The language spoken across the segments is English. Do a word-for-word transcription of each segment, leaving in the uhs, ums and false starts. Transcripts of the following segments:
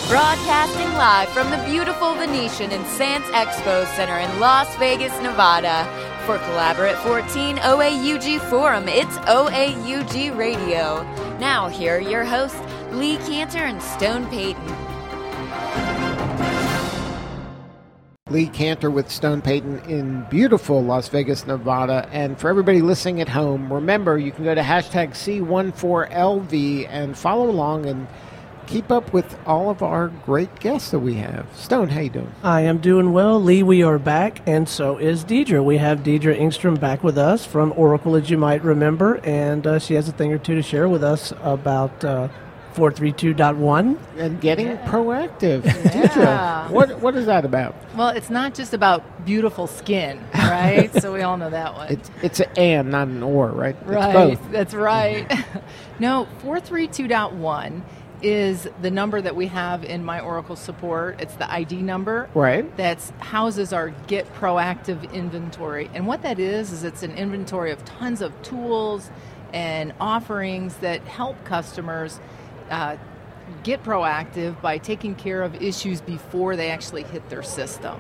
Broadcasting live from the beautiful Venetian and Sands Expo Center in Las Vegas, Nevada. For Collaborate fourteen O A U G Forum, it's O A U G Radio. Now, here are your hosts, Lee Cantor and Stone Payton. Lee Cantor with Stone Payton in beautiful Las Vegas, Nevada. And for everybody listening at home, remember, you can go to hashtag C fourteen L V and follow along and keep up with all of our great guests that we have. Stone, how you doing? I am doing well. Lee, we are back, and so is Deidre. We have Deidre Engstrom back with us from Oracle, as you might remember, and uh, she has a thing or two to share with us about uh, four thirty-two point one. And getting yeah. proactive. Yeah. Deidre, what, what is that about? Well, it's not just about beautiful skin, right? So we all know that one. It's, it's an and, not an or, right? Right, It's both. that's right. No, four thirty-two point one is the number that we have in My Oracle Support. It's the I D number. Right. That houses our Get Proactive inventory. And what that is, is it's an inventory of tons of tools and offerings that help customers uh, get proactive by taking care of issues before they actually hit their system.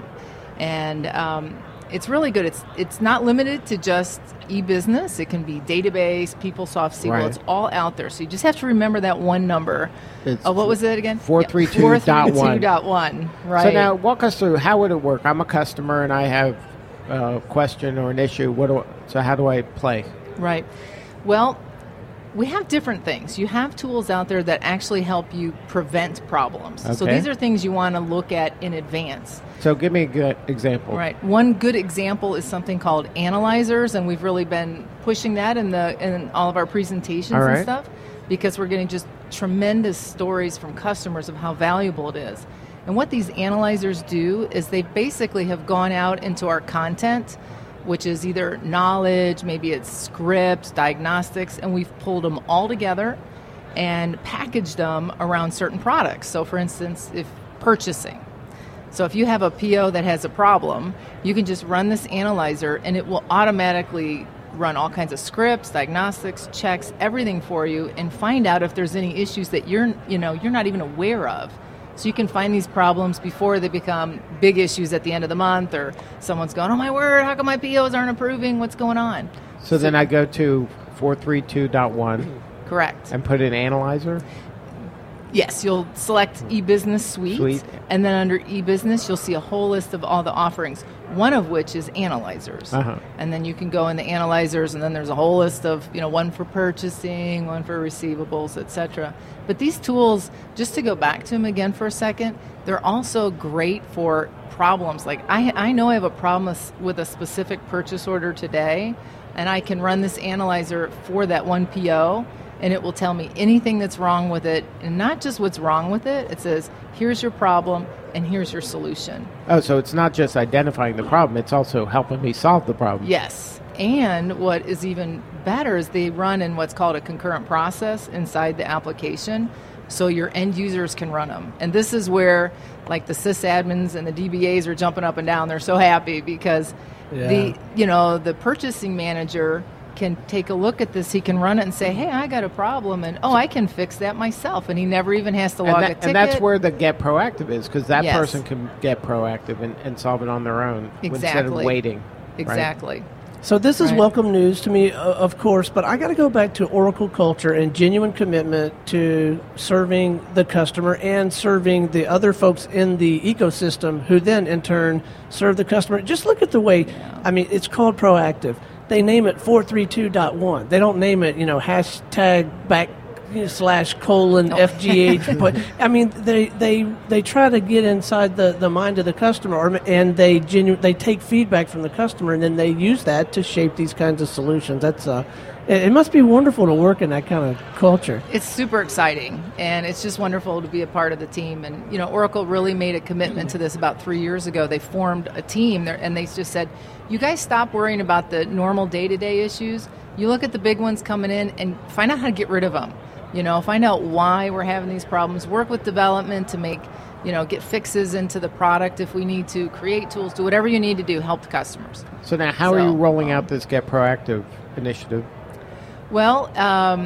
And um, it's really good. It's it's not limited to just e-business. It can be database, PeopleSoft, S Q L. Right. It's all out there. So you just have to remember that one number. It's Oh, what was it again? four thirty-two point one. four thirty-two point one, right. So now, walk us through, how would it work? I'm a customer and I have a question or an issue. What do I, so how do I play? Right. Well, we have different things. You have tools out there that actually help you prevent problems. So Okay. these are things you want to look at in advance. So give me a good example. Right. One good example is something called analyzers, and we've really been pushing that in the in all of our presentations All right. and stuff, because we're getting just tremendous stories from customers of how valuable it is. And what these analyzers do is they basically have gone out into our content, which is either knowledge, maybe it's scripts, diagnostics, and we've pulled them all together and packaged them around certain products. So for instance, if purchasing. So if you have a P O that has a problem, you can just run this analyzer and it will automatically run all kinds of scripts, diagnostics, checks, everything for you, and find out if there's any issues that you're, you know, you're not even aware of. So you can find these problems before they become big issues at the end of the month, or someone's going, oh my word, how come my P Os aren't approving? What's going on? So, So- then I go to four thirty-two point one Correct. and put in analyzer. Yes, you'll select e-business suite, Suite. and then under e-business, you'll see a whole list of all the offerings, one of which is analyzers. Uh-huh. And then you can go in the analyzers, and then there's a whole list of, you know, one for purchasing, one for receivables, et cetera. But these tools, just to go back to them again for a second, they're also great for problems. Like, I, I know I have a problem with a specific purchase order today, and I can run this analyzer for that one P O, and it will tell me anything that's wrong with it, and not just what's wrong with it. It says, here's your problem, and here's your solution. Oh, so it's not just identifying the problem, it's also helping me solve the problem. Yes. And what is even better is they run in what's called a concurrent process inside the application, so your end users can run them. And this is where, like, the sysadmins and the D B As are jumping up and down. They're so happy because Yeah. the, you know, the purchasing manager can take a look at this. He can run it and say, hey, I got a problem, and oh, I can fix that myself. And he never even has to log And, a that, ticket. and that's where the get proactive is, because that Yes. person can get proactive and, and solve it on their own instead of Exactly. waiting. right? Exactly. So this is Right. welcome news to me, uh, of course, but I got to go back to Oracle culture and genuine commitment to serving the customer and serving the other folks in the ecosystem who then, in turn, serve the customer. Just look at the way, I mean, it's called proactive. They name it four thirty-two point one. They don't name it, you know, hashtag back slash colon F G H. But I mean, they they they try to get inside the, the mind of the customer, or, and they genu- they take feedback from the customer, and then they use that to shape these kinds of solutions. That's uh, it, it must be wonderful to work in that kind of culture. It's super exciting, and it's just wonderful to be a part of the team. And, you know, Oracle really made a commitment to this about three years ago. They formed a team there, and they just said, you guys stop worrying about the normal day-to-day issues. You look at the big ones coming in and find out how to get rid of them. You know, find out why we're having these problems. Work with development to make, you know, get fixes into the product if we need to, create tools, do whatever you need to do, help the customers. So now how So, are you rolling um, out this Get Proactive initiative? Well, um,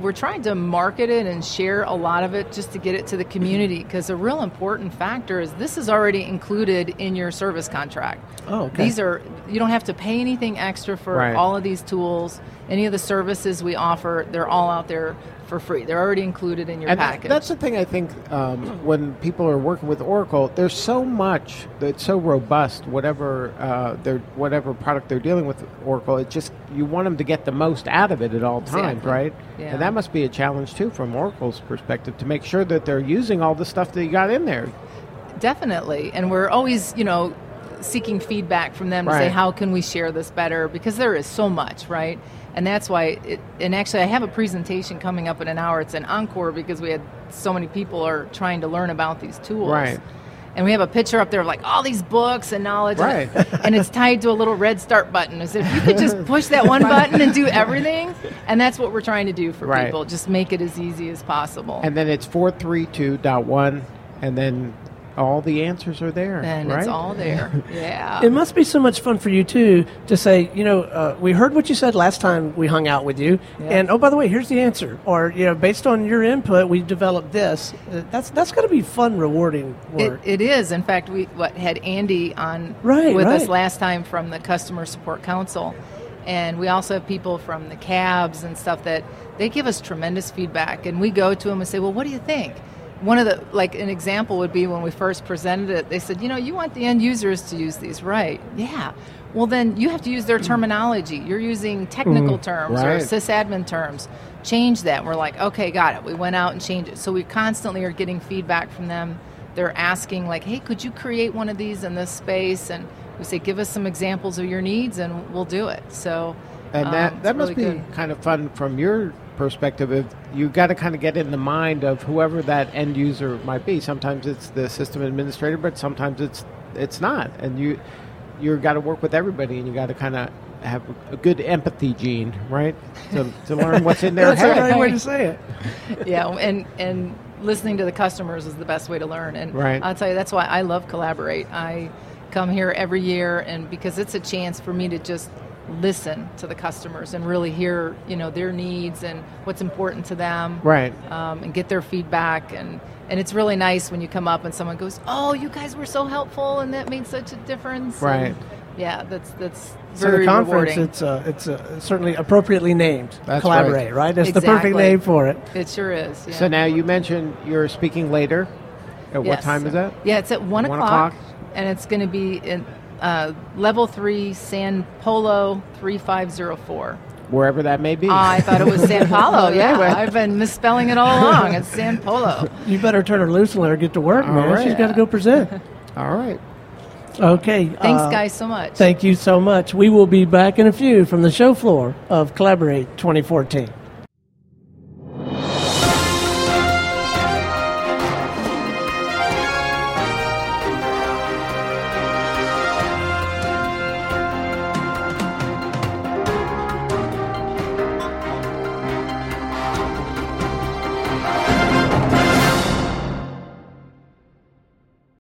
we're trying to market it and share a lot of it just to get it to the community, because a real important factor is this is already included in your service contract. Oh, okay. These are, you don't have to pay anything extra for Right. all of these tools. Any of the services we offer, they're all out there for free. They're already included in your And package. that's the thing I think um, when people are working with Oracle, there's so much that's so robust. Whatever uh, they're, whatever product they're dealing with Oracle, it just you want them to get the most out of it at all times, Exactly. right? Yeah. And that must be a challenge too, from Oracle's perspective, to make sure that they're using all the stuff that you got in there. Definitely. And we're always, you know, seeking feedback from them to Right. say, how can we share this better? Because there is so much, right? And that's why, it, and actually I have a presentation coming up in an hour. It's an encore because we had so many people are trying to learn about these tools. Right. And we have a picture up there of like all these books and knowledge. Right. And, and it's tied to a little red start button. I said, if you could just push that one button and do everything. And that's what we're trying to do for Right. people. Just make it as easy as possible. And then it's four three two dot one, and then all the answers are there, And right? it's all there. Yeah. It must be so much fun for you, too, to say, you know, uh, we heard what you said last time we hung out with you, Yeah. and, oh, by the way, here's the answer. Or, you know, based on your input, we developed this. Uh, that's that's going to be fun, rewarding It, work. it is. In fact, we what had Andy on Right, with us right. last time from the Customer Support Council. And we also have people from the cabs and stuff that they give us tremendous feedback. And we go to them and say, well, what do you think? One of the, like an example would be when we first presented it, they said, you know, you want the end users to use these, right? Yeah. Well, then you have to use their terminology. You're using technical terms or right. sysadmin terms. Change that. We're like, okay, got it. We went out and changed it. So we constantly are getting feedback from them. They're asking like, hey, could you create one of these in this space? And we say, give us some examples of your needs and we'll do it. So And um, that, it's that must really be good. kind of fun from your perspective. If you got to kind of get in the mind of whoever that end user might be. Sometimes it's the system administrator, but sometimes it's it's not. And you you got to work with everybody, and you got to kind of have a good empathy gene, right? To, to learn what's in their That's the head. right way to say it. Yeah, and and listening to the customers is the best way to learn. And Right. I'll tell you, that's why I love Collaborate. I come here every year, and because it's a chance for me to just listen to the customers and really hear, you know, their needs and what's important to them, Right. um, and get their feedback. And and it's really nice when you come up and someone goes, "Oh, you guys were so helpful, and that made such a difference." Right. And yeah, that's that's So very the conference, rewarding. it's uh, it's uh, certainly appropriately named. That's Collaborate, right? That's the perfect Exactly. name for it. It sure is. Yeah. So now you mentioned you're speaking later. At what Yes. time is that? Yeah, it's at one, One o'clock, o'clock? and it's going to be in uh, level three, San Polo three five zero four. Wherever that may be. I thought it was San Paulo. Yeah, Anyway. I've been misspelling it all along. It's San Polo. You better turn her loose and let her get to work, All man. right. She's got to go present. All right. Okay. Thanks, uh, guys, so much. Thank you so much. We will be back in a few from the show floor of Collaborate twenty fourteen.